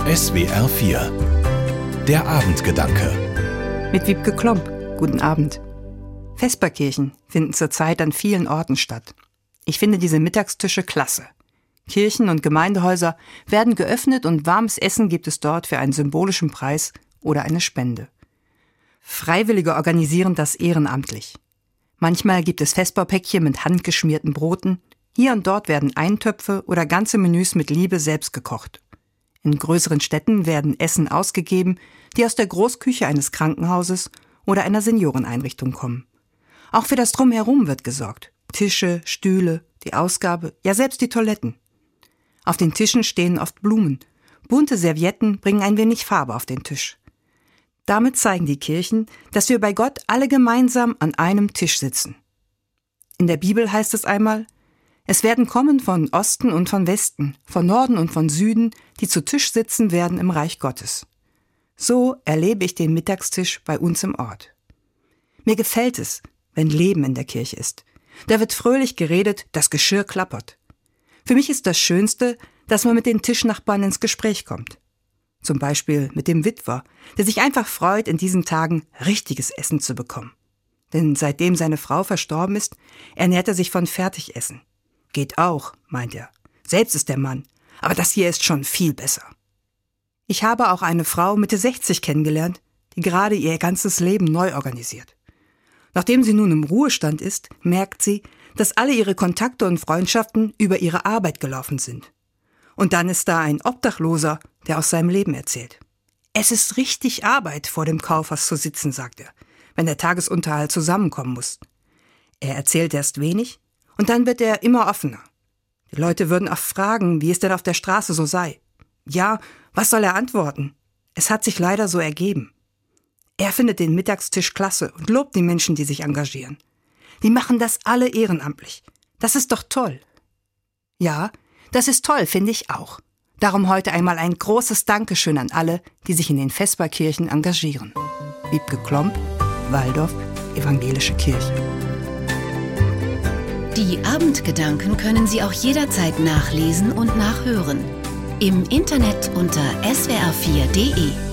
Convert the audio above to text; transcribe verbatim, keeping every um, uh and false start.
S W R vier. Der Abendgedanke. Mit Wiebke Klomp. Guten Abend. Vesperkirchen finden zurzeit an vielen Orten statt. Ich finde diese Mittagstische klasse. Kirchen und Gemeindehäuser werden geöffnet und warmes Essen gibt es dort für einen symbolischen Preis oder eine Spende. Freiwillige organisieren das ehrenamtlich. Manchmal gibt es Vesperpäckchen mit handgeschmierten Broten. Hier und dort werden Eintöpfe oder ganze Menüs mit Liebe selbst gekocht. In größeren Städten werden Essen ausgegeben, die aus der Großküche eines Krankenhauses oder einer Senioreneinrichtung kommen. Auch für das Drumherum wird gesorgt. Tische, Stühle, die Ausgabe, ja selbst die Toiletten. Auf den Tischen stehen oft Blumen. Bunte Servietten bringen ein wenig Farbe auf den Tisch. Damit zeigen die Kirchen, dass wir bei Gott alle gemeinsam an einem Tisch sitzen. In der Bibel heißt es einmal: Es werden kommen von Osten und von Westen, von Norden und von Süden, die zu Tisch sitzen werden im Reich Gottes. So erlebe ich den Mittagstisch bei uns im Ort. Mir gefällt es, wenn Leben in der Kirche ist. Da wird fröhlich geredet, das Geschirr klappert. Für mich ist das Schönste, dass man mit den Tischnachbarn ins Gespräch kommt. Zum Beispiel mit dem Witwer, der sich einfach freut, in diesen Tagen richtiges Essen zu bekommen. Denn seitdem seine Frau verstorben ist, ernährt er sich von Fertigessen. Geht auch, meint er. Selbst ist der Mann. Aber das hier ist schon viel besser. Ich habe auch eine Frau Mitte sechzig kennengelernt, die gerade ihr ganzes Leben neu organisiert. Nachdem sie nun im Ruhestand ist, merkt sie, dass alle ihre Kontakte und Freundschaften über ihre Arbeit gelaufen sind. Und dann ist da ein Obdachloser, der aus seinem Leben erzählt. Es ist richtig Arbeit, vor dem Kaufhaus zu sitzen, sagt er, wenn der Tagesunterhalt zusammenkommen muss. Er erzählt erst wenig, und dann wird er immer offener. Die Leute würden oft fragen, wie es denn auf der Straße so sei. Ja, was soll er antworten? Es hat sich leider so ergeben. Er findet den Mittagstisch klasse und lobt die Menschen, die sich engagieren. Die machen das alle ehrenamtlich. Das ist doch toll. Ja, das ist toll, finde ich auch. Darum heute einmal ein großes Dankeschön an alle, die sich in den Vesperkirchen engagieren. Wiebke Klomp, Walldorf, Evangelische Kirche. Die Abendgedanken können Sie auch jederzeit nachlesen und nachhören. Im Internet unter S W R vier punkt de.